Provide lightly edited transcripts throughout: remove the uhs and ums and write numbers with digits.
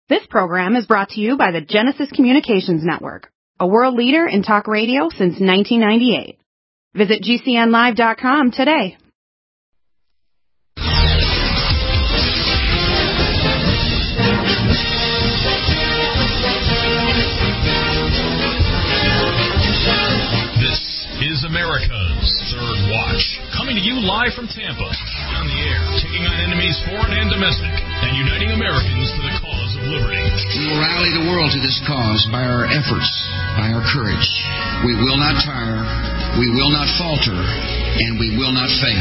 This program is brought to you by the Genesis Communications Network, a world leader in talk radio since 1998. Visit GCNlive.com today. This is America's Third Watch, coming to you live from Tampa, on the air, taking on enemies foreign and domestic, and uniting Americans for the cause of liberty. We will rally the world to this cause by our efforts, by our courage. We will not tire, we will not falter, and we will not fail.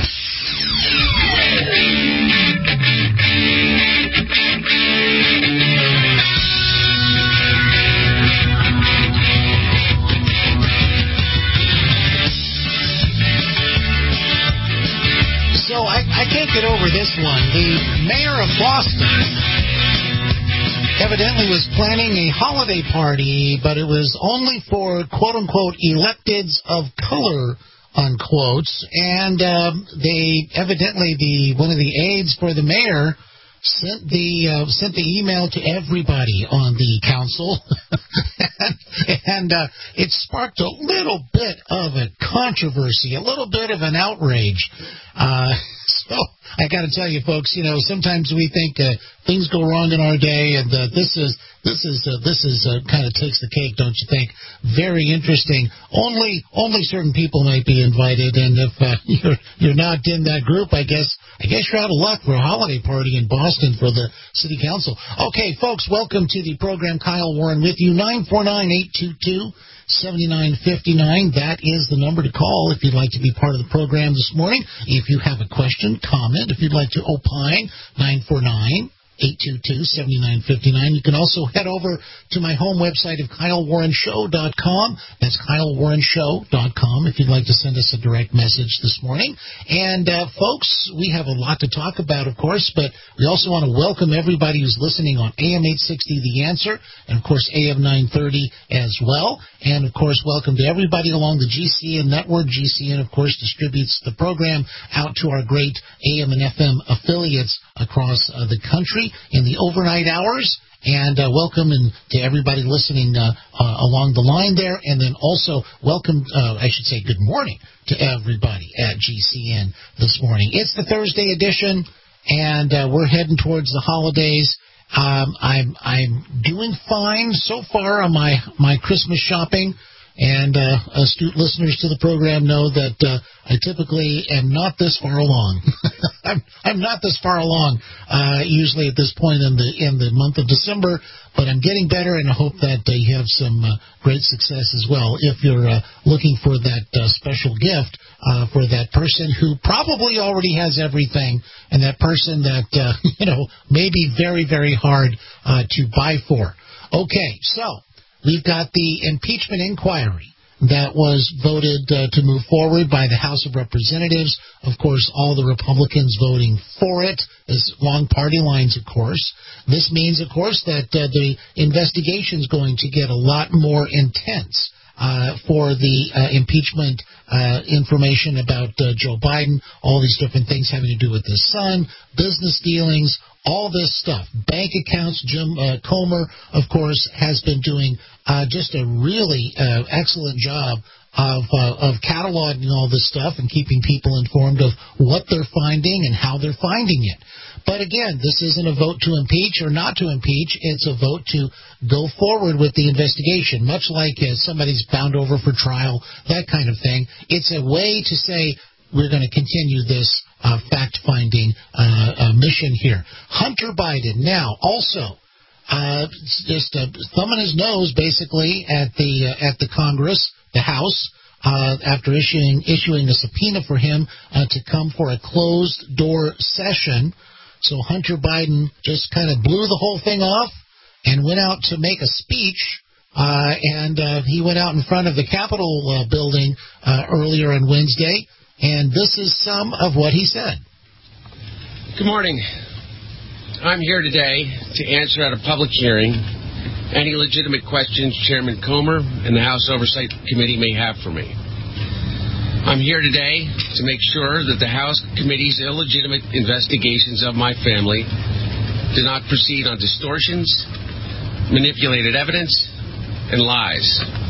So I can't get over this one. The mayor of Boston evidently was planning a holiday party, but it was only for quote-unquote electeds of color, unquotes. And they evidently, one of the aides for the mayor sent the email to everybody on the council, and it sparked a little bit of a controversy, a little bit of an outrage. So I got to tell you, folks, sometimes we think things go wrong in our day, and this is kind of takes the cake, don't you think? Very interesting. Only certain people might be invited, and if you're not in that group, I guess you're out of luck for a holiday party in Boston for the city council. Okay, folks, welcome to the program. Kyle Warren with you. 949-822-7959. That is the number to call if you'd like to be part of the program this morning. If you have a question, comment, if you'd like to opine, 949-822-7959. You can also head over to my home website of KyleWarrenShow.com. That's KyleWarrenShow.com if you'd like to send us a direct message this morning. And, folks, we have a lot to talk about, of course, but we also want to welcome everybody who's listening on AM 860, The Answer, and, of course, AM 930 as well. And, of course, welcome to everybody along the GCN network. GCN, of course, distributes the program out to our great AM and FM affiliates across the country in the overnight hours. And welcome to everybody listening along the line there. And then also welcome, I should say good morning to everybody at GCN this morning. It's the Thursday edition, and we're heading towards the holidays. I'm doing fine so far on my Christmas shopping. And astute listeners to the program know that I typically am not this far along. I'm not this far along usually at this point in the month of December, but I'm getting better, and I hope that you have some great success as well if you're looking for that special gift for that person who probably already has everything, and that person that may be very, very hard to buy for. Okay, so we've got the impeachment inquiry that was voted to move forward by the House of Representatives. Of course, all the Republicans voting for it, along party lines, of course. This means, of course, that the investigation is going to get a lot more intense for the impeachment information about Joe Biden, all these different things having to do with his son, business dealings, all this stuff. Bank accounts. Jim Comer, of course, has been doing just a really excellent job of cataloging all this stuff and keeping people informed of what they're finding and how they're finding it. But again, this isn't a vote to impeach or not to impeach. It's a vote to go forward with the investigation, much like somebody's bound over for trial, that kind of thing. It's a way to say we're going to continue this fact-finding mission here. Hunter Biden now also just thumbing his nose basically at the Congress, the House, after issuing a subpoena for him to come for a closed-door session. So Hunter Biden just kind of blew the whole thing off and went out to make a speech. And he went out in front of the Capitol building earlier on Wednesday. And this is some of what he said. Good morning. I'm here today to answer at a public hearing any legitimate questions Chairman Comer and the House Oversight Committee may have for me. I'm here today to make sure that the House Committee's illegitimate investigations of my family do not proceed on distortions, manipulated evidence, and lies.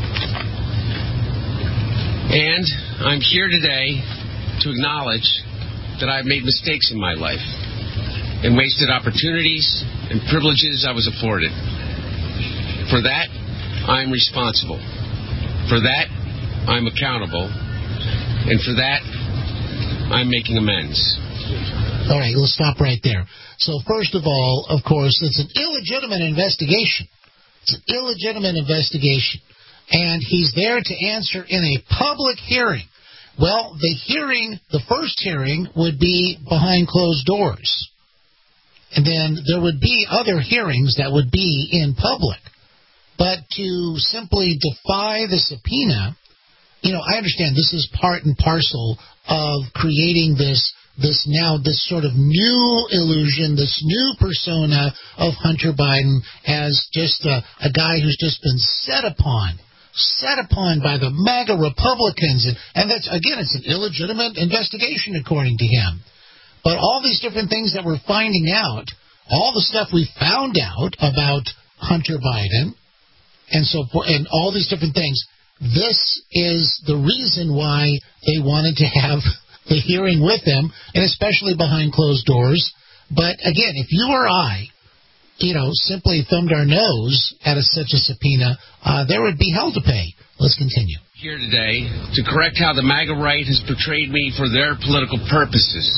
And I'm here today to acknowledge that I've made mistakes in my life and wasted opportunities and privileges I was afforded. For that, I'm responsible. For that, I'm accountable. And for that, I'm making amends. All right, let's stop right there. So first of all, of course, it's an illegitimate investigation. It's an illegitimate investigation. And he's there to answer in a public hearing. Well, the first hearing would be behind closed doors. And then there would be other hearings that would be in public. But to simply defy the subpoena, I understand this is part and parcel of creating this sort of new illusion, this new persona of Hunter Biden as just a guy who's just been set upon by the MAGA Republicans. And that's, again, it's an illegitimate investigation according to him. But all these different things that we're finding out, all the stuff we found out about Hunter Biden and so forth, and all these different things, this is the reason why they wanted to have the hearing with him, and especially behind closed doors. But again, if you or I, simply thumbed our nose at such a subpoena, there would be hell to pay. Let's continue. Here today to correct how the MAGA right has portrayed me for their political purposes.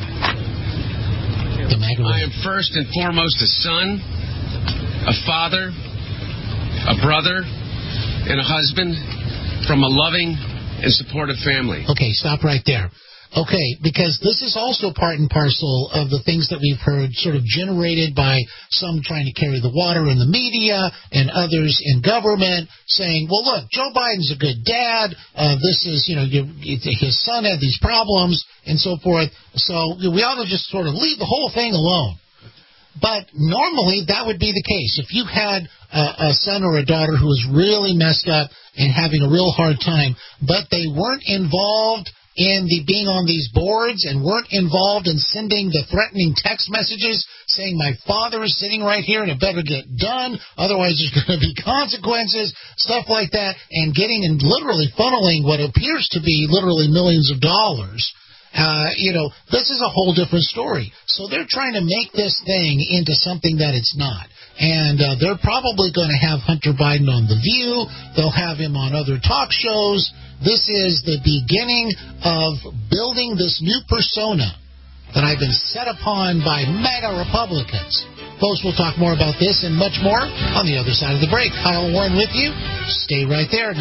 The MAGA right. I am first and foremost a son, a father, a brother, and a husband from a loving and supportive family. Okay, stop right there. Okay, because this is also part and parcel of the things that we've heard sort of generated by some trying to carry the water in the media and others in government saying, well, look, Joe Biden's a good dad. This is, his son had these problems and so forth. So we ought to just sort of leave the whole thing alone. But normally that would be the case. If you had a son or a daughter who was really messed up and having a real hard time, but they weren't involved in being on these boards and weren't involved in sending the threatening text messages saying my father is sitting right here and it better get done, otherwise there's going to be consequences, stuff like that, and getting and literally funneling what appears to be literally millions of dollars. This is a whole different story. So they're trying to make this thing into something that it's not. And they're probably going to have Hunter Biden on The View. They'll have him on other talk shows. This is the beginning of building this new persona that I've been set upon by MAGA Republicans. Folks, we'll talk more about this and much more on the other side of the break. Kyle Warren with you. Stay right there,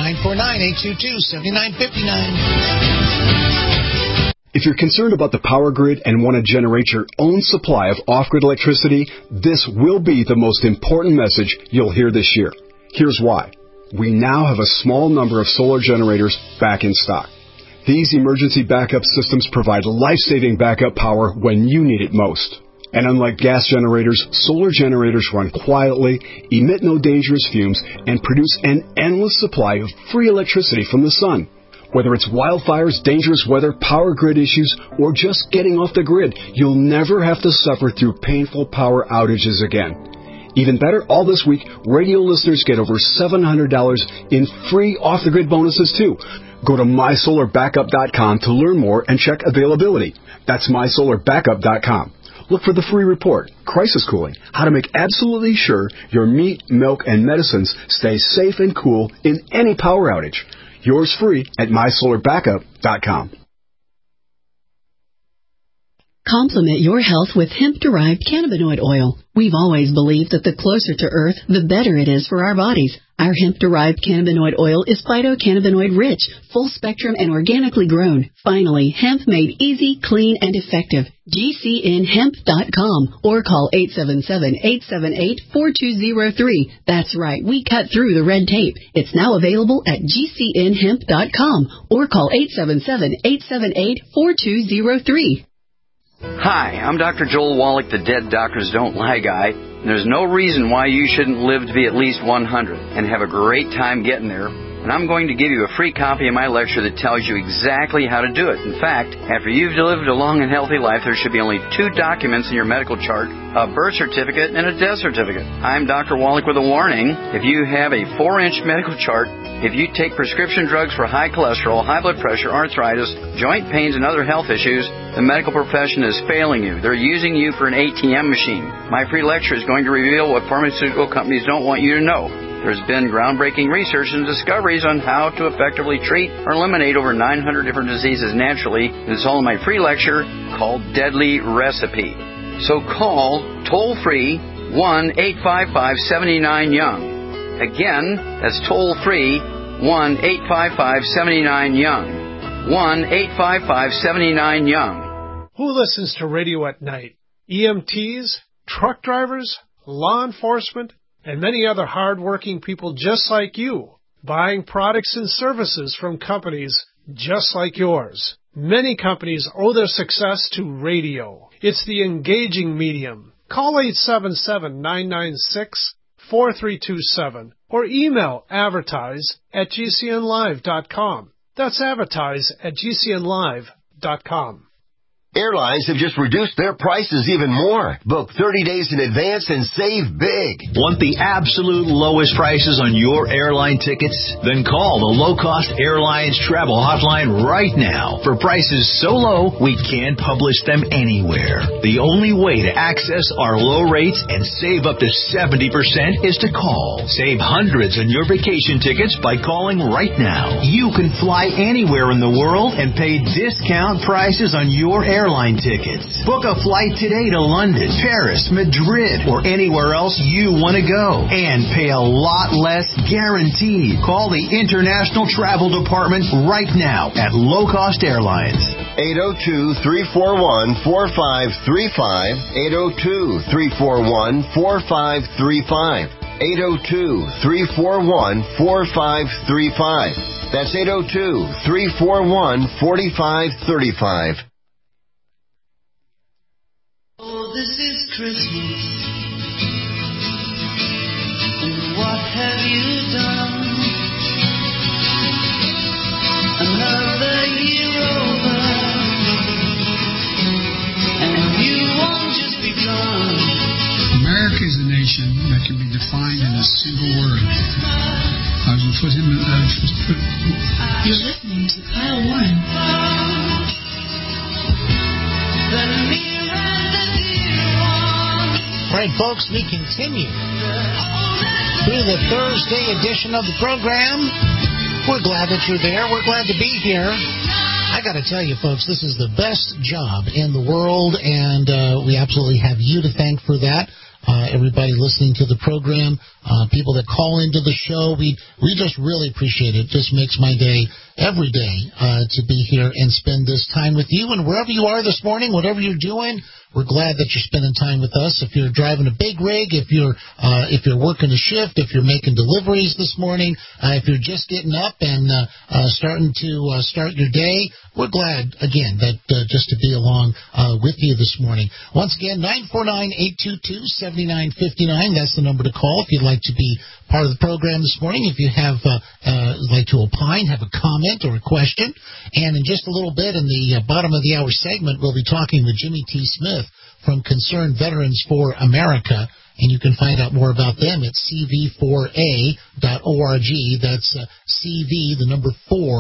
949-822-7959. If you're concerned about the power grid and want to generate your own supply of off-grid electricity, this will be the most important message you'll hear this year. Here's why. We now have a small number of solar generators back in stock. These emergency backup systems provide life-saving backup power when you need it most. And unlike gas generators, solar generators run quietly, emit no dangerous fumes, and produce an endless supply of free electricity from the sun. Whether it's wildfires, dangerous weather, power grid issues, or just getting off the grid, you'll never have to suffer through painful power outages again. Even better, all this week, radio listeners get over $700 in free off-the-grid bonuses, too. Go to MySolarBackup.com to learn more and check availability. That's MySolarBackup.com. Look for the free report, Crisis Cooling, how to make absolutely sure your meat, milk, and medicines stay safe and cool in any power outage. Yours free at MySolarBackup.com. Complement your health with hemp-derived cannabinoid oil. We've always believed that the closer to Earth, the better it is for our bodies. Our hemp-derived cannabinoid oil is phytocannabinoid-rich, full-spectrum, and organically grown. Finally, hemp made easy, clean, and effective. GCNHemp.com or call 877-878-4203. That's right, we cut through the red tape. It's now available at GCNHemp.com or call 877-878-4203. Hi, I'm Dr. Joel Wallach, the Dead Doctors Don't Lie guy. There's no reason why you shouldn't live to be at least 100 and have a great time getting there and I'm going to give you a free copy of my lecture that tells you exactly how to do it. In fact, after you've lived a long and healthy life, there should be only 2 documents in your medical chart, a birth certificate and a death certificate. I'm Dr. Wallach with a warning. If you have a 4-inch medical chart, if you take prescription drugs for high cholesterol, high blood pressure, arthritis, joint pains, and other health issues, the medical profession is failing you. They're using you for an ATM machine. My free lecture is going to reveal what pharmaceutical companies don't want you to know. There's been groundbreaking research and discoveries on how to effectively treat or eliminate over 900 different diseases naturally. It's all in my free lecture called Deadly Recipe. So call toll-free 1-855-79-YOUNG. Again, that's toll-free 1-855-79-YOUNG. 1-855-79-YOUNG. Who listens to radio at night? EMTs, truck drivers, law enforcement, and many other hard-working people just like you, buying products and services from companies just like yours. Many companies owe their success to radio. It's the engaging medium. Call 877-996-4327 or email advertise@gcnlive.com. That's advertise@gcnlive.com. Airlines have just reduced their prices even more. Book 30 days in advance and save big. Want the absolute lowest prices on your airline tickets? Then call the Low Cost Airlines Travel Hotline right now. For prices so low, we can't publish them anywhere. The only way to access our low rates and save up to 70% is to call. Save hundreds on your vacation tickets by calling right now. You can fly anywhere in the world and pay discount prices on your airline tickets. Book a flight today to London, Paris, Madrid, or anywhere else you want to go. And pay a lot less guaranteed. Call the International Travel Department right now at Low Cost Airlines. 802-341-4535. 802-341-4535. 802-341-4535. That's 802-341-4535. Oh, this is Christmas, and what have you done? Another year over, and you won't just begun. America is a nation that can be defined in a single word. You're listening to Kyle Warren. All right, folks, we continue through the Thursday edition of the program. We're glad that you're there. We're glad to be here. I got to tell you, folks, this is the best job in the world, and we absolutely have you to thank for that. Everybody listening to the program, people that call into the show, we just really appreciate it. It just makes my day every day to be here and spend this time with you. And wherever you are this morning, whatever you're doing, we're glad that you're spending time with us. If you're driving a big rig, if you're working a shift, if you're making deliveries this morning, if you're just getting up and starting to start your day, we're glad again that just to be along with you this morning. Once again, 949-822-7959. That's the number to call if you'd like to be part of the program this morning. If you have like to opine, have a comment or a question, and in just a little bit in the bottom of the hour segment, we'll be talking with Jimmy T. Smith from Concerned Veterans for America, and you can find out more about them at cv4a.org. That's CV, the number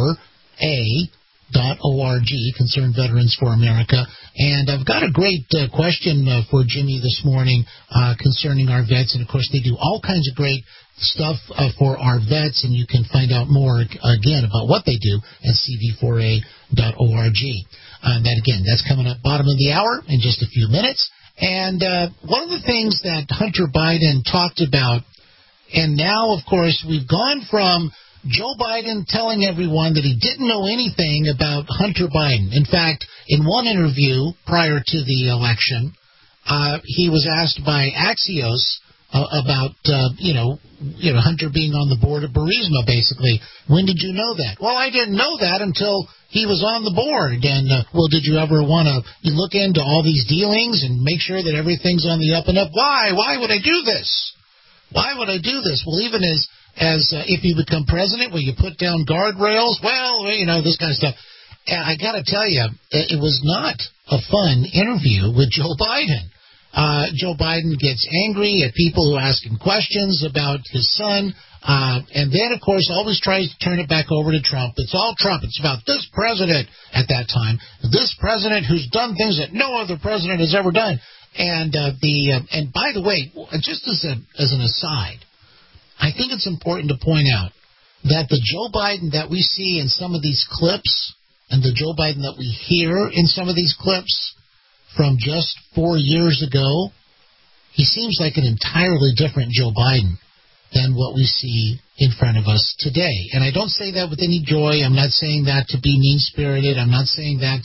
4a.org, Concerned Veterans for America. And I've got a great question for Jimmy this morning concerning our vets. And, of course, they do all kinds of great stuff for our vets, and you can find out more, again, about what they do at cv4a.org. And that, again, that's coming up bottom of the hour in just a few minutes. And one of the things that Hunter Biden talked about, and now, of course, we've gone from Joe Biden telling everyone that he didn't know anything about Hunter Biden. In fact, in one interview prior to the election, he was asked by Axios about, Hunter being on the board of Burisma, basically. When did you know that? Well, I didn't know that until he was on the board. And, did you ever want to look into all these dealings and make sure that everything's on the up and up? Why? Why would I do this? Why would I do this? Well, even if you become president, will you put down guardrails? Well, this kind of stuff. And I got to tell you, it was not a fun interview with Joe Biden. Joe Biden gets angry at people who ask him questions about his son, and then, of course, always tries to turn it back over to Trump. It's all Trump. It's about this president at that time, this president who's done things that no other president has ever done. And and by the way, just as an aside, I think it's important to point out that the Joe Biden that we see in some of these clips and the Joe Biden that we hear in some of these clips from just 4 years ago, he seems like an entirely different Joe Biden than what we see in front of us today. And I don't say that with any joy. I'm not saying that to be mean-spirited. I'm not saying that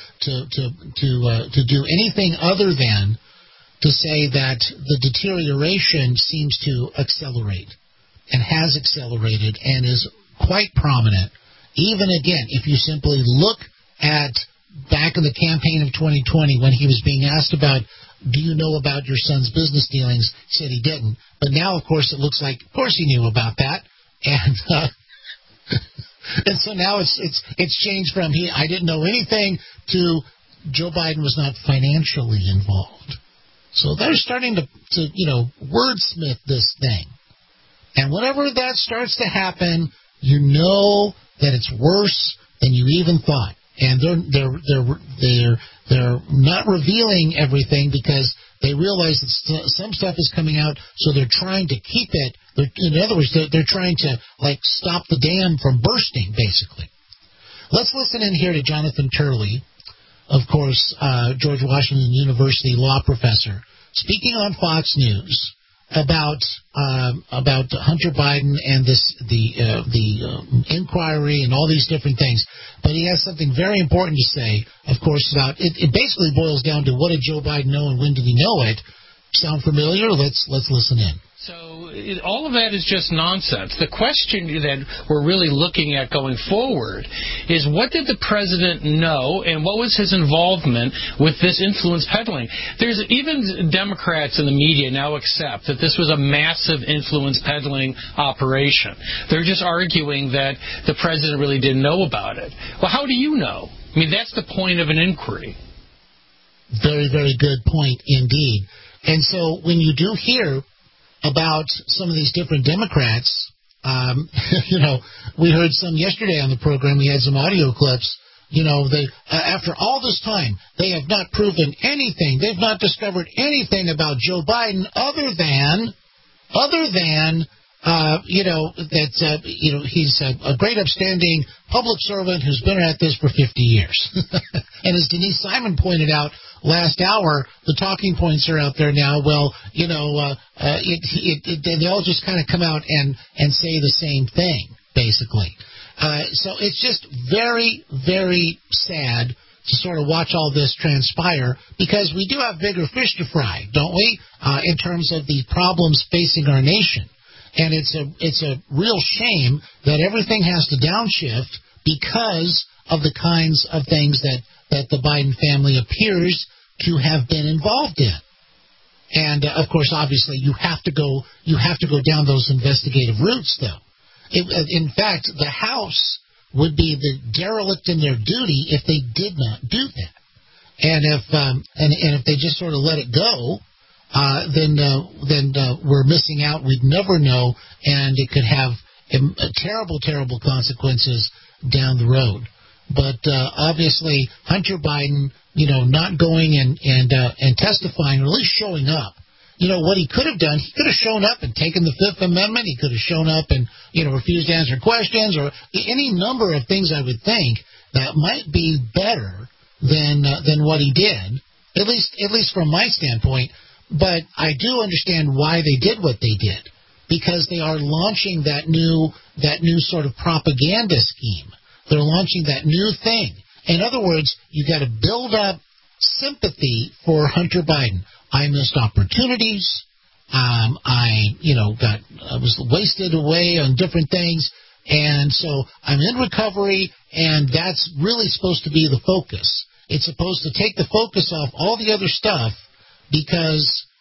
to do anything other than to say that the deterioration seems to accelerate and has accelerated and is quite prominent. Even again, if you simply look at back in the campaign of 2020 when he was being asked about, do you know about your son's business dealings, he said he didn't. But now, of course, it looks like, of course, he knew about that. And and so now it's changed from I didn't know anything to Joe Biden was not financially involved. So they're starting to wordsmith this thing. And whenever that starts to happen, you know that it's worse than you even thought. And they're not revealing everything because they realize that some stuff is coming out, so they're trying to keep it. In other words, they're trying to stop the dam from bursting, basically. Let's listen in here to Jonathan Turley, of course, George Washington University law professor, speaking on Fox News about Hunter Biden and the inquiry and all these different things. But he has something very important to say, of course, about it. It basically boils down to what did Joe Biden know and when did he know it? Sound familiar? Let's listen in. So all of that is just nonsense. The question that we're really looking at going forward is what did the president know and what was his involvement with this influence peddling? There's even Democrats in the media now accept that this was a massive influence peddling operation. They're just arguing that the president really didn't know about it. Well, how do you know? I mean, that's the point of an inquiry. Very, very good point indeed. And so when you do hear about some of these different Democrats, we heard some yesterday on the program. We had some audio clips. They after all this time, they have not proven anything. They've not discovered anything about Joe Biden other than he's a great upstanding public servant who's been at this for 50 years. And as Denise Simon pointed out last hour, the talking points are out there now. Well, they all just kind of come out and say the same thing, basically. So it's just very, very sad to sort of watch all this transpire because we do have bigger fish to fry, don't we, in terms of the problems facing our nation. And it's a real shame that everything has to downshift because of the kinds of things that the Biden family appears to have been involved in. And of course, obviously, you have to go down those investigative routes, though. In fact, the House would be the derelict in their duty if they did not do that. And if they just sort of let it go, then we're missing out. We'd never know, and it could have terrible, terrible consequences down the road. But obviously, Hunter Biden, not going and testifying, or at least showing up. What he could have done, he could have shown up and taken the Fifth Amendment. He could have shown up and refused to answer questions, or any number of things. I would think that might be better than what he did, at least from my standpoint. But I do understand why they did what they did, because they are launching that new sort of propaganda scheme. They're launching that new thing. In other words, you got to build up sympathy for Hunter Biden. I missed opportunities. I was wasted away on different things, and so I'm in recovery, and that's really supposed to be the focus. It's supposed to take the focus off all the other stuff, because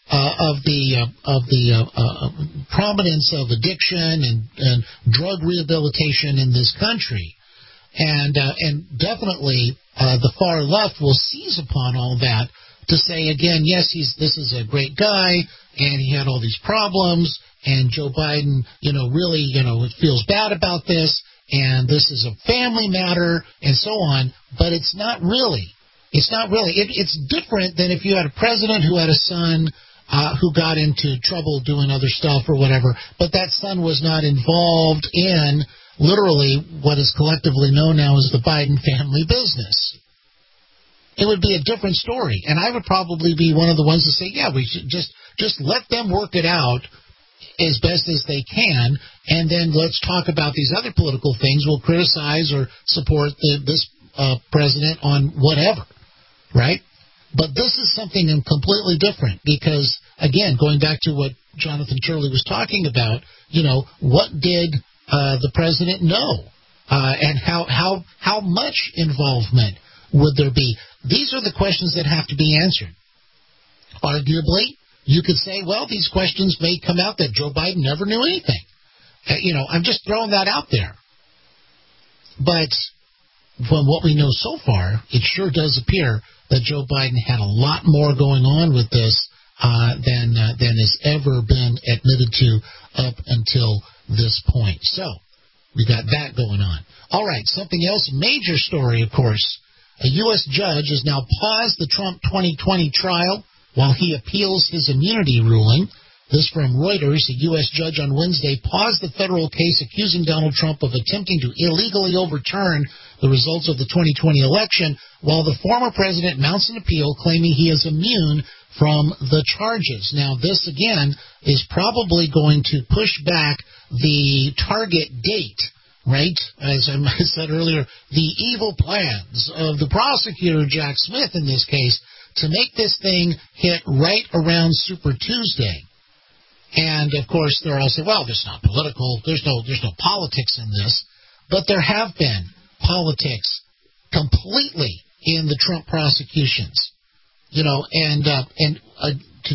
prominence of addiction and drug rehabilitation in this country. And definitely the far left will seize upon all that to say, again, yes, this is a great guy, and he had all these problems, and Joe Biden, really, feels bad about this, and this is a family matter, and so on, but it's not really. It's not really. It's different than if you had a president who had a son who got into trouble doing other stuff or whatever, but that son was not involved in literally what is collectively known now as the Biden family business. It would be a different story, and I would probably be one of the ones to say, yeah, we should just let them work it out as best as they can, and then let's talk about these other political things. We'll criticize or support this president on whatever, right? But this is something completely different because, again, going back to what Jonathan Turley was talking about, what did the president know, and how much involvement would there be? These are the questions that have to be answered. Arguably, you could say, well, these questions may come out that Joe Biden never knew anything. I'm just throwing that out there. But from what we know so far, it sure does appear that Joe Biden had a lot more going on with this than has ever been admitted to up until this point. So we got that going on. All right, something else, major story, of course. A U.S. judge has now paused the Trump 2020 trial while he appeals his immunity ruling. This from Reuters. A U.S. judge on Wednesday paused the federal case accusing Donald Trump of attempting to illegally overturn the results of the 2020 election, while the former president mounts an appeal claiming he is immune from the charges. Now, this, again, is probably going to push back the target date, right? As I said earlier, the evil plans of the prosecutor, Jack Smith, in this case, to make this thing hit right around Super Tuesday. And, of course, they're all saying, well, there's not political, there's no politics in this. But there have been politics completely in the Trump prosecutions. To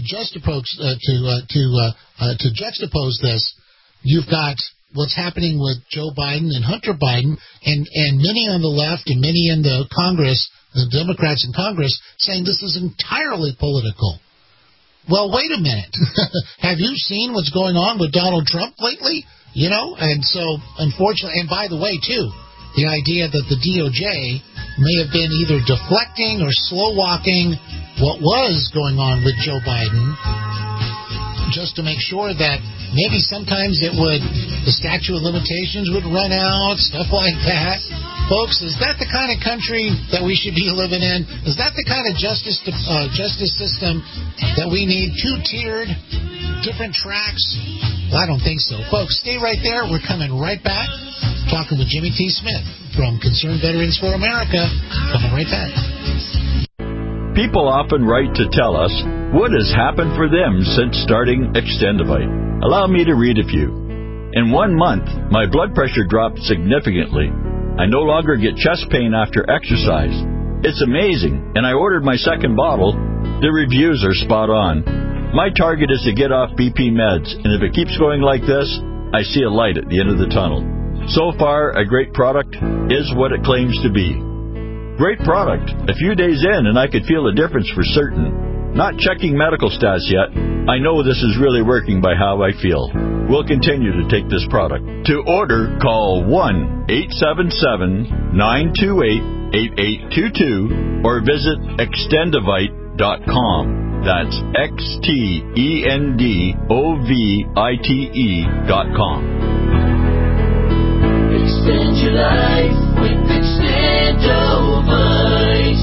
juxtapose this, you've got what's happening with Joe Biden and Hunter Biden, and many on the left and many in the Congress, the Democrats in Congress, saying this is entirely political. Well, wait a minute. Have you seen what's going on with Donald Trump lately? And so, unfortunately, and by the way, too, the idea that the DOJ may have been either deflecting or slow-walking what was going on with Joe Biden just to make sure that maybe sometimes the statute of limitations would run out, stuff like that. Folks, is that the kind of country that we should be living in? Is that the kind of justice system that we need? Two-tiered, different tracks? Well, I don't think so. Folks, stay right there. We're coming right back. Talking with Jimmy T. Smith from Concerned Veterans for America. Coming right back. People often write to tell us what has happened for them since starting Extendivite. Allow me to read a few. In 1 month, my blood pressure dropped significantly. I no longer get chest pain after exercise. It's amazing, and I ordered my second bottle. The reviews are spot on. My target is to get off BP meds, and if it keeps going like this, I see a light at the end of the tunnel. So far, a great product is what it claims to be. Great product. A few days in, and I could feel a difference for certain. Not checking medical stats yet. I know this is really working by how I feel. We'll continue to take this product. To order, call 1-877-928-8822 or visit Extendivite.com. That's Extendovite.com. Extend your life with Extendovite.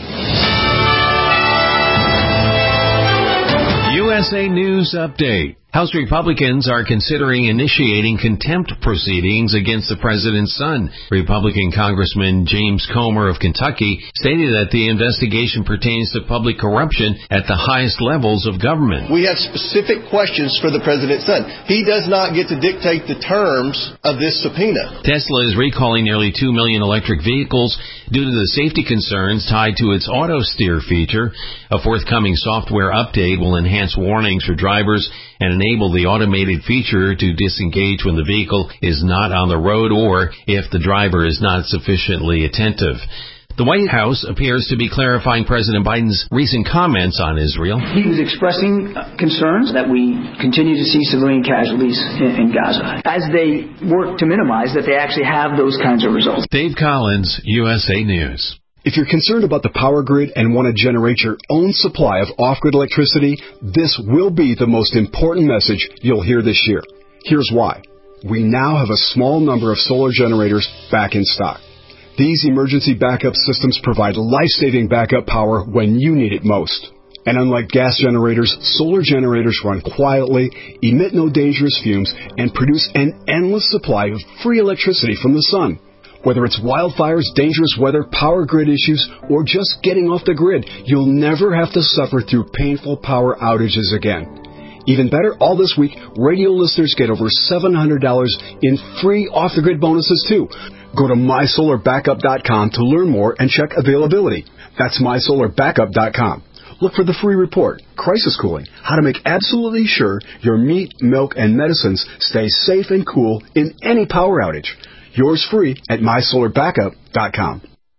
USA News Update. House Republicans are considering initiating contempt proceedings against the president's son. Republican Congressman James Comer of Kentucky stated that the investigation pertains to public corruption at the highest levels of government. We have specific questions for the president's son. He does not get to dictate the terms of this subpoena. Tesla is recalling nearly 2 million electric vehicles due to the safety concerns tied to its auto steer feature. A forthcoming software update will enhance warnings for drivers and enable the automated feature to disengage when the vehicle is not on the road or if the driver is not sufficiently attentive. The White House appears to be clarifying President Biden's recent comments on Israel. He was expressing concerns that we continue to see civilian casualties in Gaza as they work to minimize that they actually have those kinds of results. Dave Collins, USA News. If you're concerned about the power grid and want to generate your own supply of off-grid electricity, this will be the most important message you'll hear this year. Here's why. We now have a small number of solar generators back in stock. These emergency backup systems provide life-saving backup power when you need it most. And unlike gas generators, solar generators run quietly, emit no dangerous fumes, and produce an endless supply of free electricity from the sun. Whether it's wildfires, dangerous weather, power grid issues, or just getting off the grid, you'll never have to suffer through painful power outages again. Even better, all this week, radio listeners get over $700 in free off-the-grid bonuses, too. Go to mysolarbackup.com to learn more and check availability. That's mysolarbackup.com. Look for the free report, Crisis Cooling, how to make absolutely sure your meat, milk, and medicines stay safe and cool in any power outage. Yours free at mysolarbackup.com.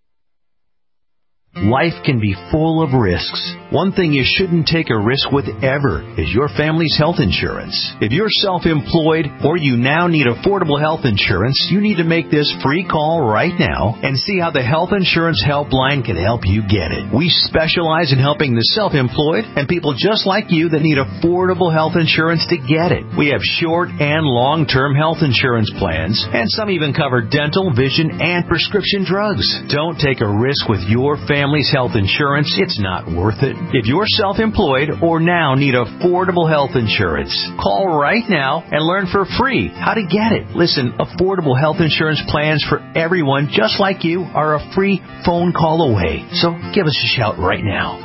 Life can be full of risks. One thing you shouldn't take a risk with ever is your family's health insurance. If you're self-employed or you now need affordable health insurance, you need to make this free call right now and see how the Health Insurance Helpline can help you get it. We specialize in helping the self-employed and people just like you that need affordable health insurance to get it. We have short and long-term health insurance plans, and some even cover dental, vision, and prescription drugs. Don't take a risk with your family's health insurance. It's not worth it. If you're self-employed or now need affordable health insurance, call right now and learn for free how to get it. Listen, affordable health insurance plans for everyone just like you are a free phone call away. So give us a shout right now.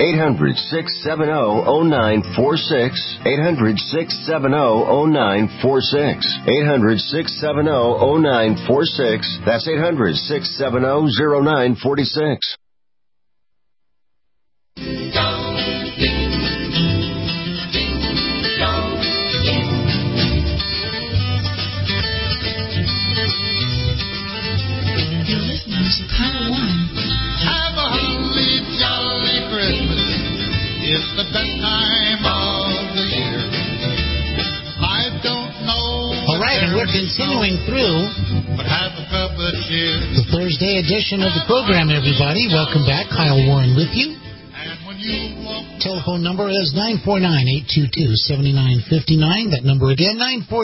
800-670-0946. 800-670-0946. 800-670-0946. That's 800-670-0946. It's the best time of the year. I don't know. All right, and we're continuing through the Thursday edition of the program, everybody. Welcome back. Kyle Warren with you. Telephone number is 949-822-7959. That number again,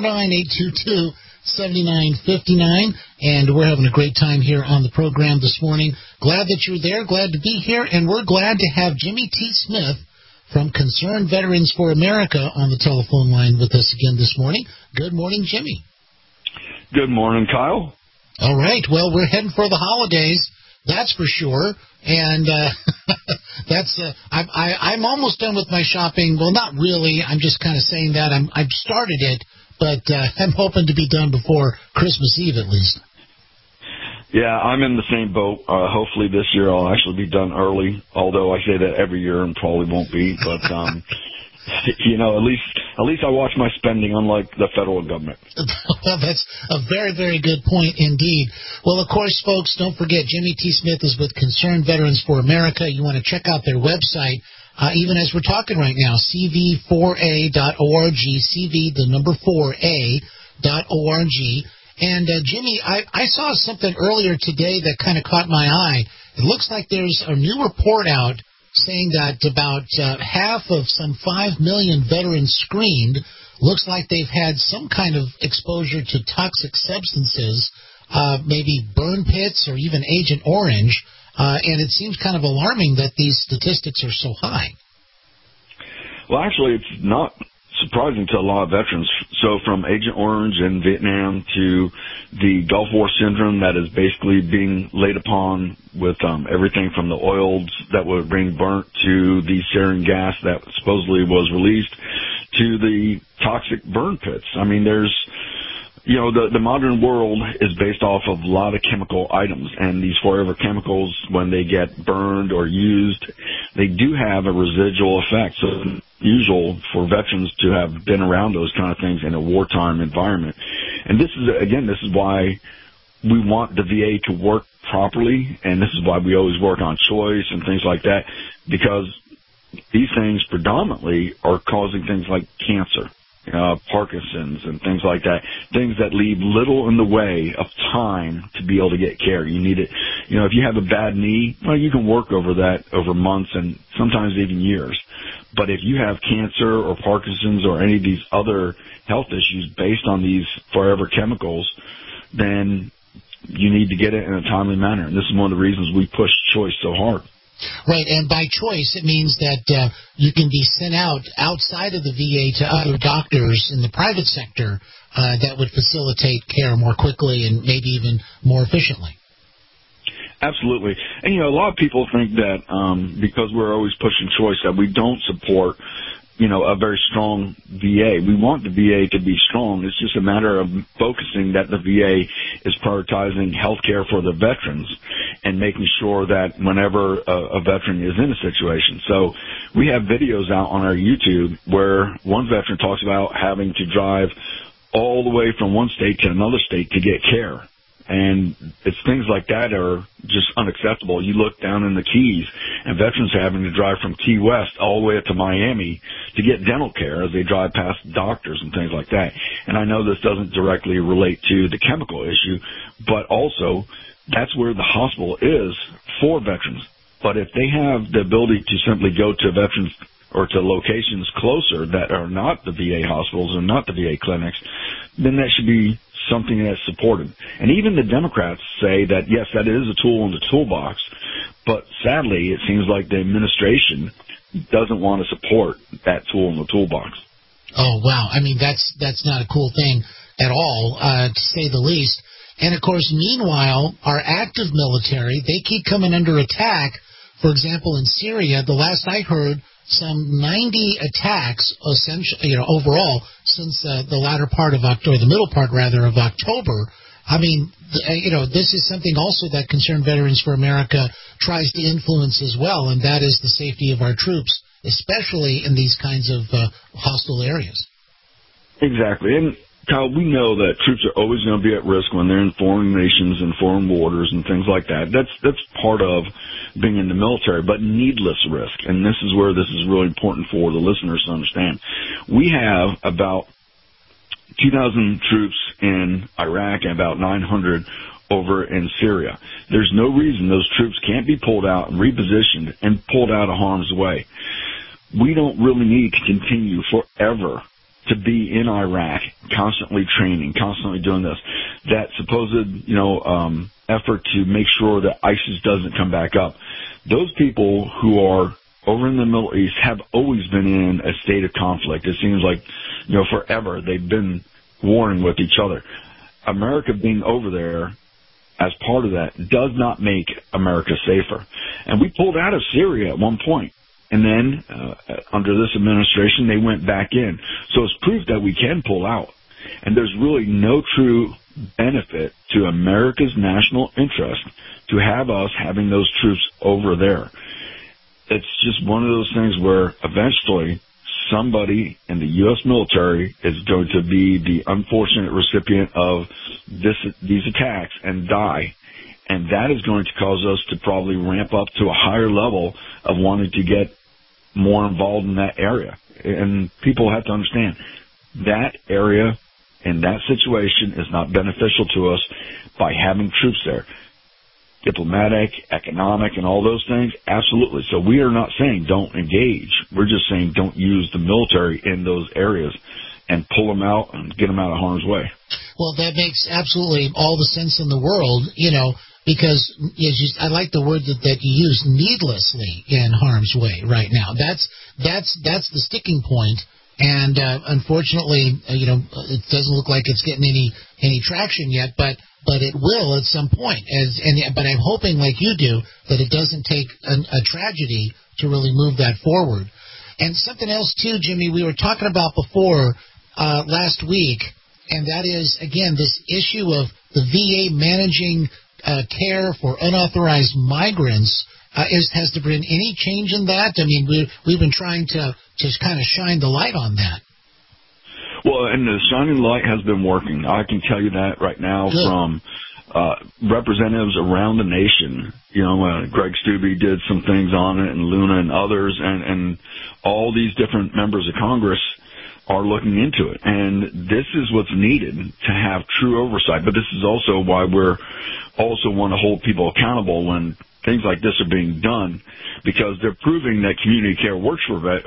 949-822-7959. And we're having a great time here on the program this morning. Glad that you're there. Glad to be here. And we're glad to have Jimmy T. Smith from Concerned Veterans for America on the telephone line with us again this morning. Good morning, Jimmy. Good morning, Kyle. All right. Well, we're heading for the holidays, that's for sure. And I'm almost done with my shopping. Well, not really. I'm just kind of saying that. I've started it, but I'm hoping to be done before Christmas Eve at least. Yeah, I'm in the same boat. Hopefully this year I'll actually be done early, although I say that every year and probably won't be. But, you know, at least I watch my spending, unlike the federal government. Well, that's a very, very good point indeed. Well, of course, folks, don't forget Jimmy T. Smith is with Concerned Veterans for America. You want to check out their website, even as we're talking right now, cv4a.org, CV, the number 4a.org. And, Jimmy, I saw something earlier today that kind of caught my eye. It looks like there's a new report out saying that about half of some 5 million veterans screened looks like they've had some kind of exposure to toxic substances, maybe burn pits or even Agent Orange. And it seems kind of alarming that these statistics are so high. Well, actually, it's not surprising to a lot of veterans. So from Agent Orange in Vietnam to the Gulf War syndrome that is basically being laid upon with everything from the oils that were being burnt to the sarin gas that supposedly was released to the toxic burn pits. I mean, there's, the modern world is based off of a lot of chemical items, and these forever chemicals, when they get burned or used, they do have a residual effect. So it's usual for veterans to have been around those kind of things in a wartime environment. And this is why we want the VA to work properly, and this is why we always work on choice and things like that, because these things predominantly are causing things like cancer, Parkinson's and things like that, things that leave little in the way of time to be able to get care. You need it. If you have a bad knee, well, you can work over that over months and sometimes even years. But if you have cancer or Parkinson's or any of these other health issues based on these forever chemicals, then you need to get it in a timely manner. And this is one of the reasons we push choice so hard. Right, and by choice, it means that you can be sent outside of the VA to other doctors in the private sector that would facilitate care more quickly and maybe even more efficiently. Absolutely. And, a lot of people think that because we're always pushing choice that we don't support, a very strong VA. We want the VA to be strong. It's just a matter of focusing that the VA is prioritizing health care for the veterans and making sure that whenever a veteran is in a situation. So we have videos out on our YouTube where one veteran talks about having to drive all the way from one state to another state to get care. And it's things like that are just unacceptable. You look down in the Keys, and veterans are having to drive from Key West all the way up to Miami to get dental care as they drive past doctors and things like that. And I know this doesn't directly relate to the chemical issue, but also that's where the hospital is for veterans. But if they have the ability to simply go to veterans or to locations closer that are not the VA hospitals and not the VA clinics, then that should be something that's supported. And even the Democrats say that, yes, that is a tool in the toolbox, but sadly it seems like the administration doesn't want to support that tool in the toolbox. Oh, wow. I mean, that's not a cool thing at all, to say the least. And, of course, meanwhile, our active military, they keep coming under attack. For example, in Syria, the last I heard, some 90 attacks, essentially, overall, since the latter part of October, the middle part, rather, of October. I mean, this is something also that Concerned Veterans for America tries to influence as well, and that is the safety of our troops, especially in these kinds of hostile areas. Exactly. And Kyle, we know that troops are always going to be at risk when they're in foreign nations and foreign borders and things like that. That's part of being in the military, but needless risk. And this is where this is really important for the listeners to understand. We have about 2,000 troops in Iraq and about 900 over in Syria. There's no reason those troops can't be pulled out and repositioned and pulled out of harm's way. We don't really need to continue forever to be in Iraq, constantly training, constantly doing this. That supposed, effort to make sure that ISIS doesn't come back up. Those people who are over in the Middle East have always been in a state of conflict. It seems like, forever they've been warring with each other. America being over there as part of that does not make America safer. And we pulled out of Syria at one point. And then, under this administration, they went back in. So it's proof that we can pull out. And there's really no true benefit to America's national interest to have us having those troops over there. It's just one of those things where eventually somebody in the U.S. military is going to be the unfortunate recipient of these attacks and die. And that is going to cause us to probably ramp up to a higher level of wanting to get more involved in that area. And people have to understand that area and that situation is not beneficial to us by having troops there. Diplomatic, economic, and all those things, absolutely. So we are not saying don't engage. We're just saying don't use the military in those areas and pull them out and get them out of harm's way. Well, that makes absolutely all the sense in the world, because I like the word that you use, needlessly in harm's way right now. That's the sticking point, And unfortunately, it doesn't look like it's getting any traction yet, but it will at some point. But I'm hoping, like you do, that it doesn't take a tragedy to really move that forward. And something else too, Jimmy, we were talking about before last week, and that is again this issue of the VA managing care for unauthorized migrants. Has there been any change in that? I mean, we've been trying to just kind of shine the light on that. Well, and the shining light has been working. I can tell you that right now. Good. From representatives around the nation. Greg Steube did some things on it, and Luna and others, and all these different members of Congress are looking into it. And this is what's needed to have true oversight. But this is also why we're also want to hold people accountable when things like this are being done, because they're proving that community care works.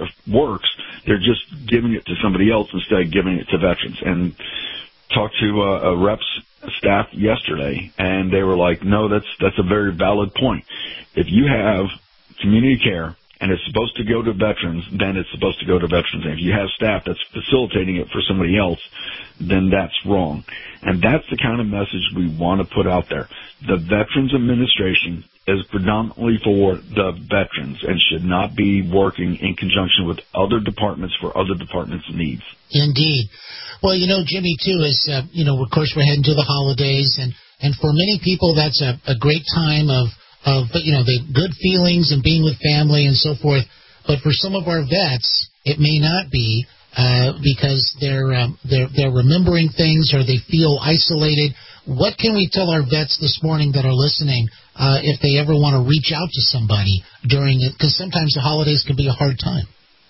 They're just giving it to somebody else instead of giving it to veterans. And talked to a rep's staff yesterday, and they were like, no, that's a very valid point. If you have community care and it's supposed to go to veterans, then it's supposed to go to veterans. And if you have staff that's facilitating it for somebody else, then that's wrong. And that's the kind of message we want to put out there. The Veterans Administration is predominantly for the veterans and should not be working in conjunction with other departments for other departments' needs. Indeed. Well, Jimmy, too, is, of course, we're heading to the holidays, and for many people that's a great time of the good feelings and being with family and so forth. But for some of our vets, it may not be because they're remembering things or they feel isolated. What can we tell our vets this morning that are listening if they ever want to reach out to somebody during it? Because sometimes the holidays can be a hard time.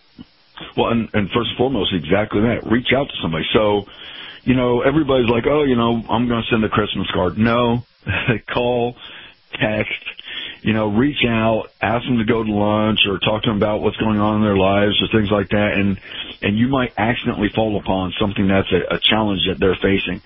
Well, and first and foremost, exactly that. Reach out to somebody. So, everybody's like, I'm going to send a Christmas card. No, call, text, reach out, ask them to go to lunch or talk to them about what's going on in their lives or things like that. And you might accidentally fall upon something that's a challenge that they're facing.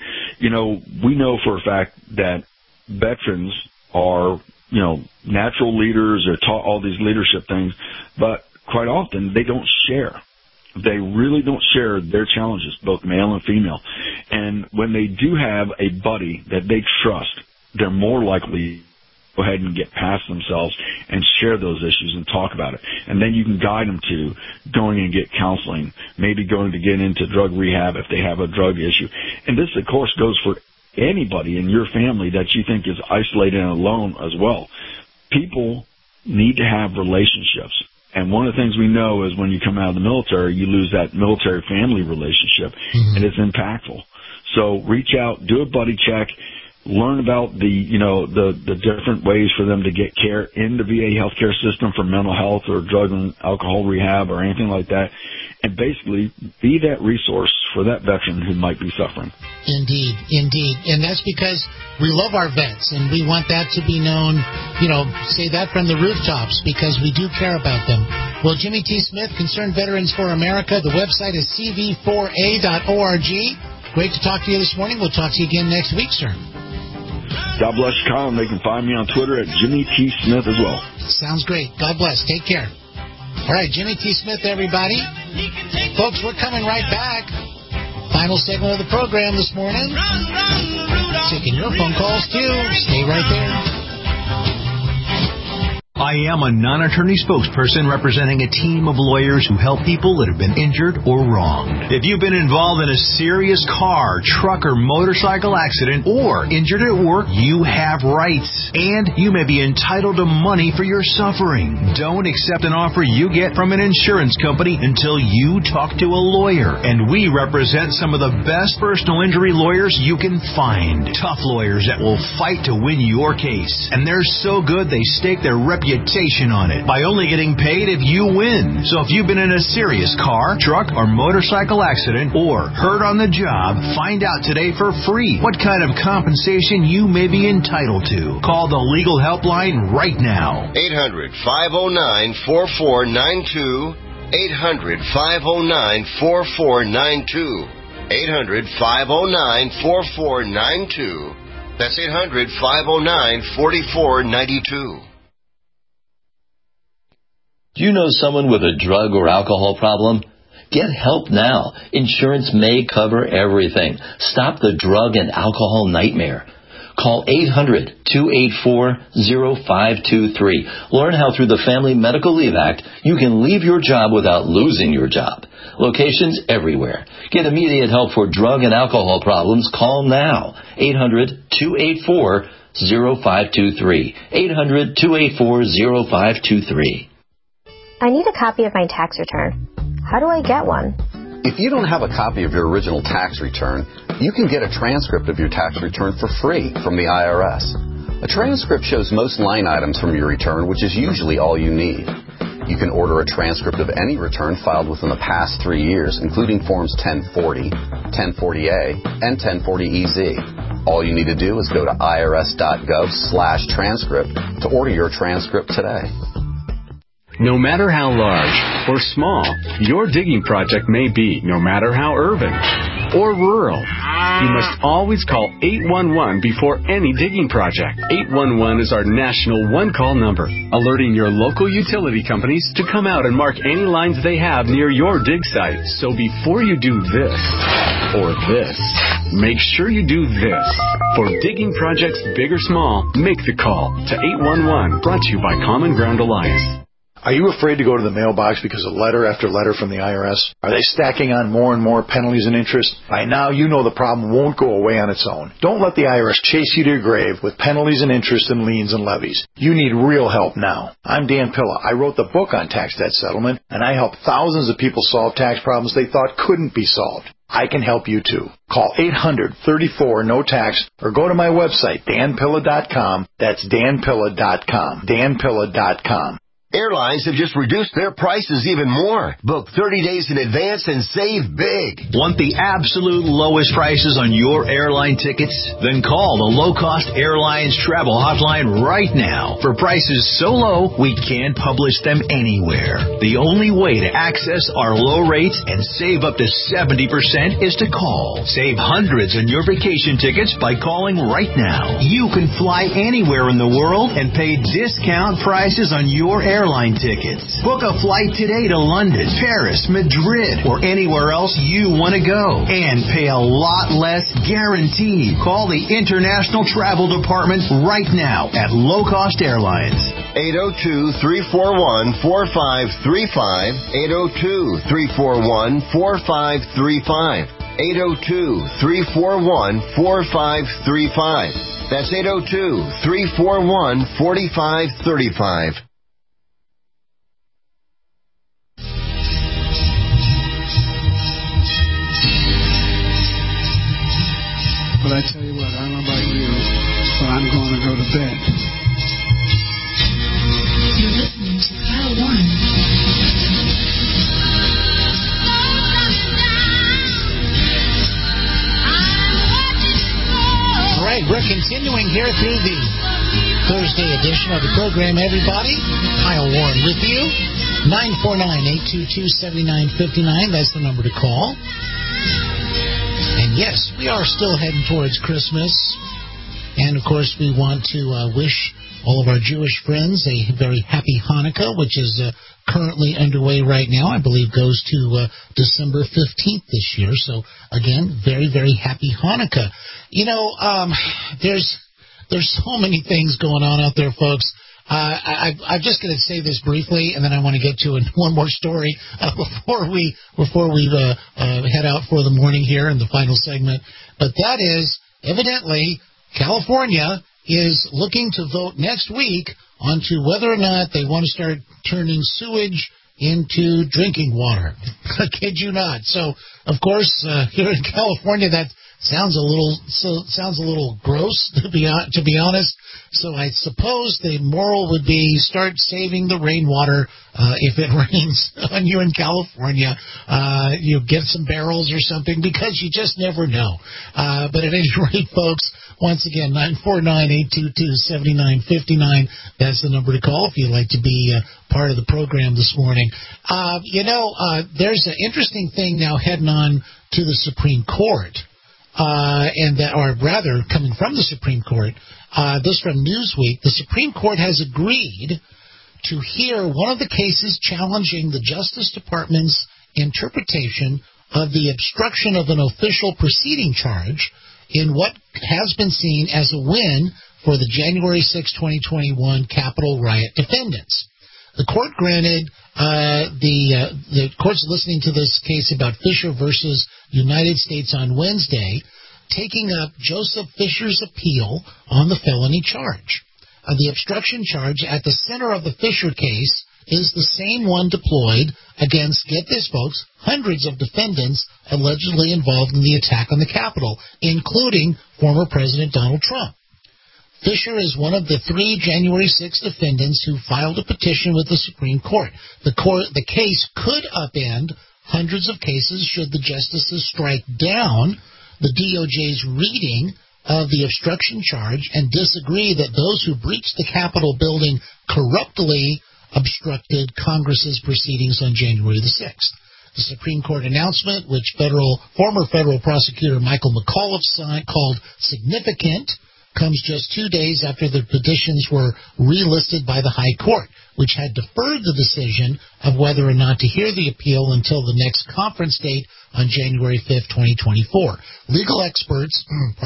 We know for a fact that veterans are, natural leaders or taught all these leadership things, but quite often they don't share. They really don't share their challenges, both male and female. And when they do have a buddy that they trust, they're more likely to go ahead and get past themselves and share those issues and talk about it. And then you can guide them to going and get counseling, maybe going to get into drug rehab if they have a drug issue. And this, of course, goes for anybody in your family that you think is isolated and alone as well. People need to have relationships. And one of the things we know is when you come out of the military, you lose that military-family relationship, and it's impactful. So reach out, do a buddy check, learn about the different ways for them to get care in the VA healthcare system for mental health or drug and alcohol rehab or anything like that, and basically be that resource for that veteran who might be suffering. Indeed. And that's because we love our vets, and we want that to be known, say that from the rooftops, because we do care about them. Well, Jimmy T. Smith, Concerned Veterans for America. The website is cv4a.org. Great to talk to you this morning. We'll talk to you again next week, sir. God bless you, Kyle, and they can find me on Twitter at Jimmy T. Smith as well. Sounds great. God bless. Take care. All right, Jimmy T. Smith, everybody. Folks, we're coming right back. Final segment of the program this morning. Taking your phone calls, too. Stay right there. I am a non-attorney spokesperson representing a team of lawyers who help people that have been injured or wronged. If you've been involved in a serious car, truck, or motorcycle accident or injured at work, you have rights, and you may be entitled to money for your suffering. Don't accept an offer you get from an insurance company until you talk to a lawyer, and we represent some of the best personal injury lawyers you can find. Tough lawyers that will fight to win your case, and they're so good they stake their reputation on it by only getting paid if you win. So if you've been in a serious car, truck, or motorcycle accident or hurt on the job, find out today for free what kind of compensation you may be entitled to. Call the legal helpline right now. 800-509-4492. 800-509-4492. 800-509-4492. That's 800-509-4492. Do you know someone with a drug or alcohol problem? Get help now. Insurance may cover everything. Stop the drug and alcohol nightmare. Call 800-284-0523. Learn how through the Family Medical Leave Act, you can leave your job without losing your job. Locations everywhere. Get immediate help for drug and alcohol problems. Call now. 800-284-0523. 800-284-0523. I need a copy of my tax return. How do I get one? If you don't have a copy of your original tax return, you can get a transcript of your tax return for free from the IRS. A transcript shows most line items from your return, which is usually all you need. You can order a transcript of any return filed within the past 3 years, including Forms 1040, 1040A, and 1040EZ. All you need to do is go to irs.gov/transcript to order your transcript today. No matter how large or small your digging project may be, no matter how urban or rural, you must always call 811 before any digging project. 811 is our national one-call number, alerting your local utility companies to come out and mark any lines they have near your dig site. So before you do this or this, make sure you do this. For digging projects big or small, make the call to 811, brought to you by Common Ground Alliance. Are you afraid to go to the mailbox because of letter after letter from the IRS? Are they stacking on more and more penalties and interest? By now, you know the problem won't go away on its own. Don't let the IRS chase you to your grave with penalties and interest and liens and levies. You need real help now. I'm Dan Pilla. I wrote the book on tax debt settlement, and I help thousands of people solve tax problems they thought couldn't be solved. I can help you too. Call 800-34-NO-TAX or go to my website, danpilla.com. That's danpilla.com. danpilla.com. Airlines have just reduced their prices even more. Book 30 days in advance and save big. Want the absolute lowest prices on your airline tickets? Then call the Low Cost Airlines Travel Hotline right now. For prices so low, we can't publish them anywhere. The only way to access our low rates and save up to 70% is to call. Save hundreds on your vacation tickets by calling right now. You can fly anywhere in the world and pay discount prices on your airline tickets. Book a flight today to London, Paris, Madrid, or anywhere else you want to go and pay a lot less guaranteed. Call the International Travel Department right now at Low Cost Airlines. 802-341-4535. 802-341-4535. 802-341-4535. That's 802-341-4535. But I tell you what, I don't know about you, but I'm going to go to bed. You're listening to Kyle Warren. All right, we're continuing here through the Thursday edition of the program, everybody. Kyle Warren with you. 949-822-7959. That's the number to call. And yes, we are still heading towards Christmas. And, of course, we want to wish all of our Jewish friends a very happy Hanukkah, which is currently underway right now. I believe goes to December 15th this year. So, again, very, very happy Hanukkah. You know, there's so many things going on out there, folks. I'm just going to say this briefly, and then I want to get to one more story before we head out for the morning here in the final segment. But that is, evidently, California is looking to vote next week onto whether or not they want to start turning sewage into drinking water. I kid you not. So, of course, here in California, that sounds a little gross, to be honest. So I suppose the moral would be start saving the rainwater if it rains on you in California. You get some barrels or something, because you just never know. But at any rate, folks, once again, 949-822-7959. That's the number to call if you'd like to be part of the program this morning. There's an interesting thing now heading on to the Supreme Court. Or rather, coming from the Supreme Court, this from Newsweek, the Supreme Court has agreed to hear one of the cases challenging the Justice Department's interpretation of the obstruction of an official proceeding charge in what has been seen as a win for the January 6, 2021 Capitol riot defendants. The court granted the court's listening to this case about Fisher versus United States on Wednesday, taking up Joseph Fisher's appeal on the felony charge. The obstruction charge at the center of the Fisher case is the same one deployed against, get this folks, hundreds of defendants allegedly involved in the attack on the Capitol, including former President Donald Trump. Fisher is one of the 3 January 6 defendants who filed a petition with the Supreme Court. The case could upend hundreds of cases should the justices strike down the DOJ's reading of the obstruction charge and disagree that those who breached the Capitol building corruptly obstructed Congress's proceedings on January the 6th. The Supreme Court announcement, which former federal prosecutor Michael McAuliffe called significant, comes just 2 days after the petitions were relisted by the High Court, which had deferred the decision of whether or not to hear the appeal until the next conference date on January 5, 2024. Legal experts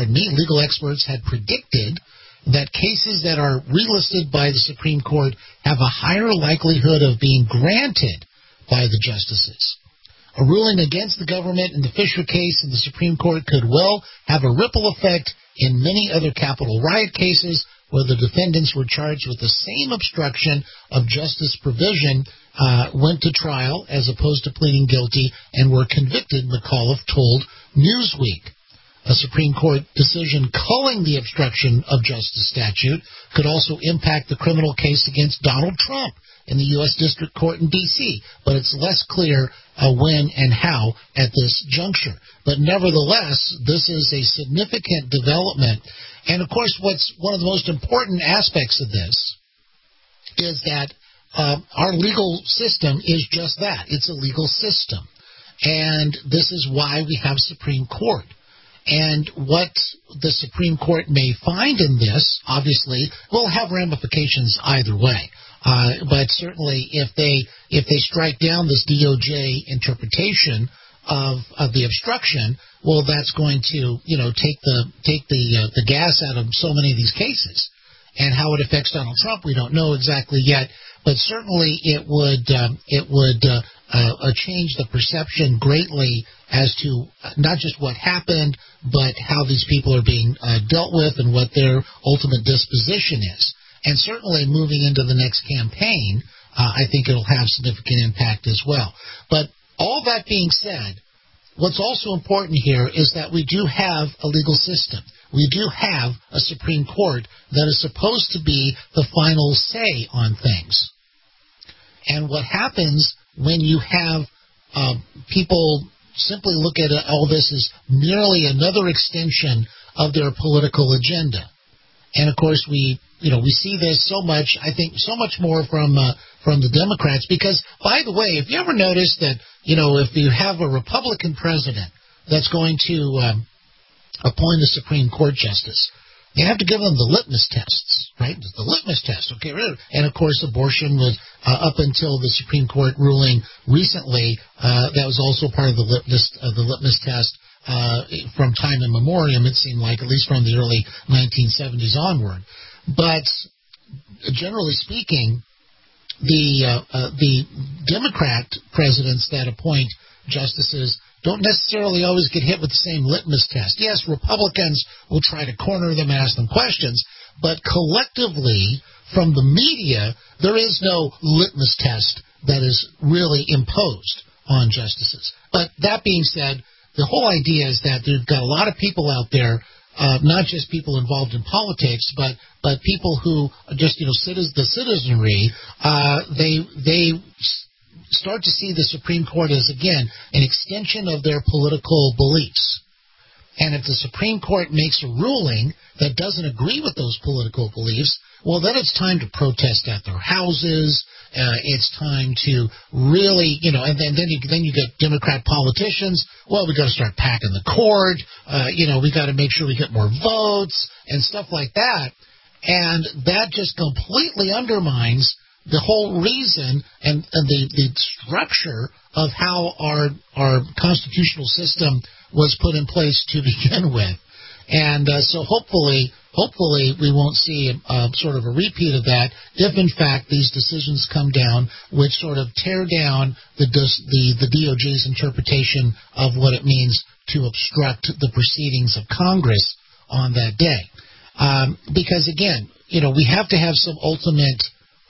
had predicted that cases that are relisted by the Supreme Court have a higher likelihood of being granted by the justices. A ruling against the government in the Fisher case in the Supreme Court could well have a ripple effect in many other Capitol riot cases where the defendants were charged with the same obstruction of justice provision, went to trial as opposed to pleading guilty, and were convicted, McAuliffe told Newsweek. A Supreme Court decision culling the obstruction of justice statute could also impact the criminal case against Donald Trump in the U.S. District Court in D.C., but it's less clear when and how at this juncture. But nevertheless, this is a significant development. And, of course, what's one of the most important aspects of this is that our legal system is just that. It's a legal system. And this is why we have Supreme Court. And what the Supreme Court may find in this, obviously, will have ramifications either way. But certainly, if they strike down this DOJ interpretation of the obstruction, well, that's going to take the gas out of so many of these cases. And how it affects Donald Trump, we don't know exactly yet. But certainly, it would change the perception greatly as to not just what happened, but how these people are being dealt with and what their ultimate disposition is. And certainly moving into the next campaign, I think it'll have significant impact as well. But all that being said, what's also important here is that we do have a legal system. We do have a Supreme Court that is supposed to be the final say on things. And what happens when you have people simply look at all this as merely another extension of their political agenda. And, of course, we see this so much, I think, so much more from the Democrats because, by the way, if you ever notice that, if you have a Republican president that's going to appoint a Supreme Court justice, you have to give them the litmus tests, right? The litmus test, okay? And, of course, abortion was up until the Supreme Court ruling recently. That was also part of the litmus test. From time immemorial, it seemed like, at least from the early 1970s onward. But generally speaking, the Democrat presidents that appoint justices don't necessarily always get hit with the same litmus test. Yes, Republicans will try to corner them and ask them questions, but collectively, from the media, there is no litmus test that is really imposed on justices. But that being said, the whole idea is that they've got a lot of people out there, not just people involved in politics, but people who are just, the citizenry, they start to see the Supreme Court as, again, an extension of their political beliefs. And if the Supreme Court makes a ruling that doesn't agree with those political beliefs, well, then it's time to protest at their houses. It's time to really, and then you get Democrat politicians. Well, we got to start packing the court. We got to make sure we get more votes and stuff like that. And that just completely undermines the whole reason and the structure of how our constitutional system was put in place to begin with. And so hopefully we won't see sort of a repeat of that if, in fact, these decisions come down, which sort of tear down the DOJ's interpretation of what it means to obstruct the proceedings of Congress on that day. Because, again, we have to have some ultimate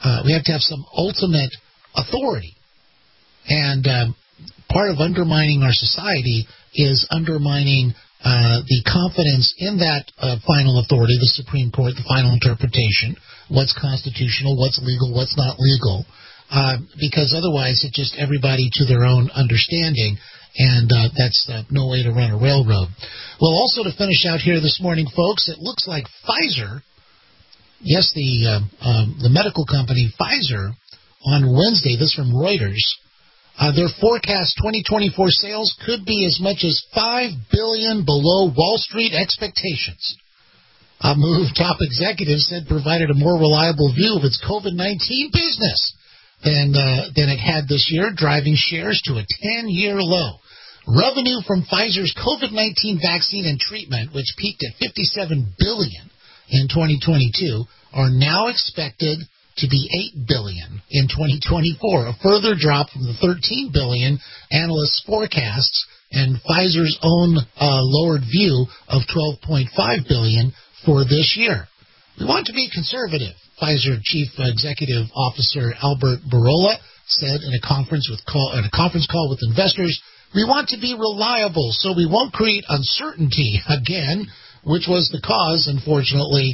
authority. And part of undermining our society is undermining the confidence in that final authority, the Supreme Court, the final interpretation, what's constitutional, what's legal, what's not legal, because otherwise it's just everybody to their own understanding, and that's no way to run a railroad. Well, also to finish out here this morning, folks, it looks like Pfizer, yes, the medical company Pfizer, on Wednesday, this from Reuters, their forecast 2024 sales could be as much as $5 billion below Wall Street expectations. A move top executives said provided a more reliable view of its COVID-19 business than it had this year, driving shares to a 10-year low. Revenue from Pfizer's COVID-19 vaccine and treatment, which peaked at $57 billion in 2022, are now expected to be $8 billion in 2024, a further drop from the $13 billion analysts' forecasts and Pfizer's own lowered view of $12.5 billion for this year. We want to be conservative, Pfizer Chief Executive Officer Albert Bourla said in a conference call with investors. We want to be reliable, so we won't create uncertainty again, which was the case, unfortunately,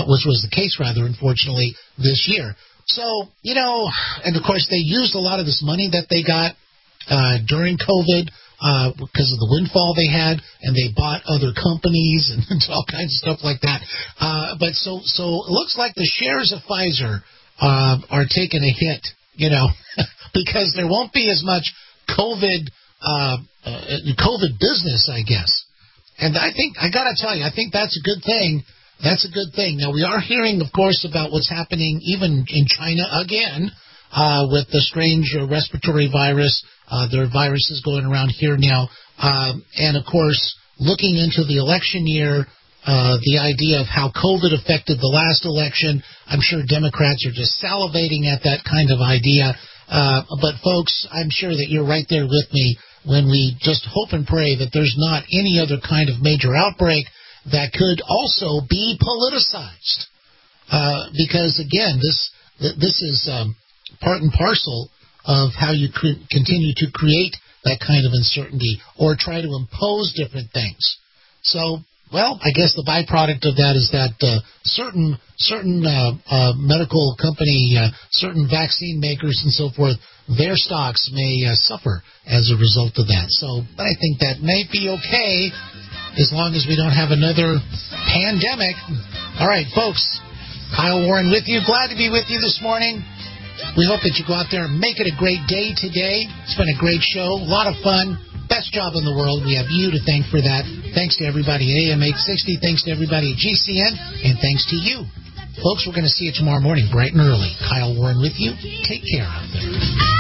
this year. So, and of course they used a lot of this money that they got during COVID because of the windfall they had, and they bought other companies and all kinds of stuff like that. But so it looks like the shares of Pfizer are taking a hit, because there won't be as much COVID business, I guess. And I got to tell you, I think that's a good thing. That's a good thing. Now, we are hearing, of course, about what's happening even in China again with the strange respiratory virus. There are viruses going around here now. And, of course, looking into the election year, the idea of how COVID affected the last election, I'm sure Democrats are just salivating at that kind of idea. But, folks, I'm sure that you're right there with me when we just hope and pray that there's not any other kind of major outbreak that could also be politicized. Because, again, this is part and parcel of how you continue to create that kind of uncertainty or try to impose different things. So, well, I guess the byproduct of that is that certain medical company, certain vaccine makers and so forth, their stocks may suffer as a result of that. So, but I think that may be okay as long as we don't have another pandemic. All right, folks, Kyle Warren with you. Glad to be with you this morning. We hope that you go out there and make it a great day today. It's been a great show, a lot of fun. Best job in the world. We have you to thank for that. Thanks to everybody at AM 860. Thanks to everybody at GCN. And thanks to you. Folks, we're going to see you tomorrow morning, bright and early. Kyle Warren with you. Take care out there.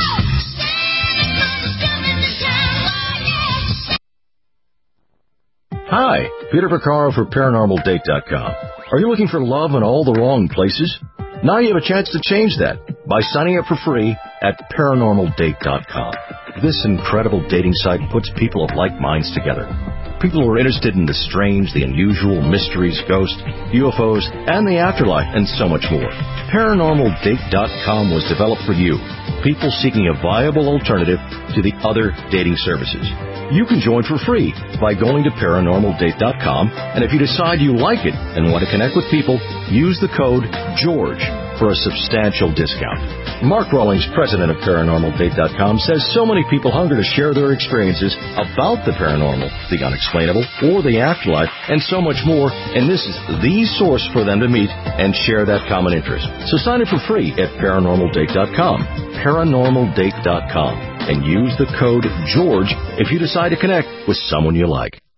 Hi, Peter Vaccaro for ParanormalDate.com. Are you looking for love in all the wrong places? Now you have a chance to change that by signing up for free at ParanormalDate.com. This incredible dating site puts people of like minds together. People who are interested in the strange, the unusual, mysteries, ghosts, UFOs, and the afterlife, and so much more. ParanormalDate.com was developed for you, people seeking a viable alternative to the other dating services. You can join for free by going to ParanormalDate.com, and if you decide you like it and want to connect with people, use the code GEORGE for a substantial discount. Mark Rawlings, president of ParanormalDate.com, says so many people hunger to share their experiences about the paranormal, the unexplainable, or the afterlife, and so much more, and this is the source for them to meet and share that common interest. So sign up for free at ParanormalDate.com, ParanormalDate.com, and use the code GEORGE if you decide to connect with someone you like.